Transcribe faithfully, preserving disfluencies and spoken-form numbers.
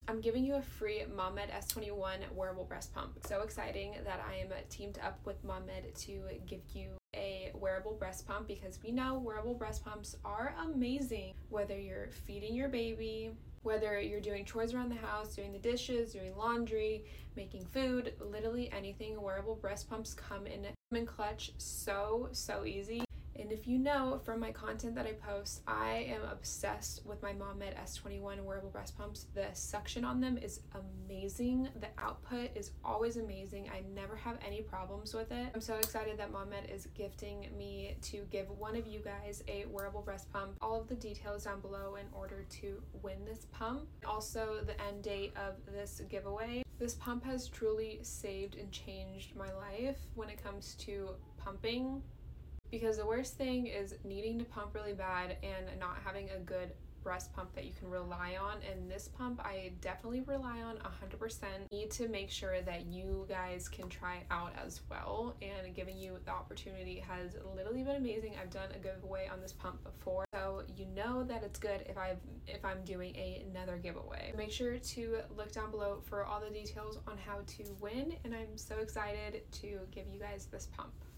I'm giving you a free MomMed S twenty-one wearable breast pump. So exciting that I am teamed up with MomMed to give you a wearable breast pump, because we know wearable breast pumps are amazing. Whether you're feeding your baby, whether you're doing chores around the house, doing the dishes, doing laundry, making food, literally anything, wearable breast pumps come in, in clutch so, so easy. And if you know from my content that I post, I am obsessed with my MomMed S twenty-one wearable breast pumps. The suction on them is amazing. The output is always amazing. I never have any problems with it. I'm so excited that MomMed is gifting me to give one of you guys a wearable breast pump. All of the details down below in order to win this pump. Also, the end date of this giveaway. This pump has truly saved and changed my life when it comes to pumping. Because the worst thing is needing to pump really bad and not having a good breast pump that you can rely on. And this pump I definitely rely on one hundred percent. Need to make sure that you guys can try it out as well, and giving you the opportunity has literally been amazing. I've done a giveaway on this pump before, so you know that it's good if I've if I'm doing a, another giveaway. Make sure to look down below for all the details on how to win, and I'm so excited to give you guys this pump.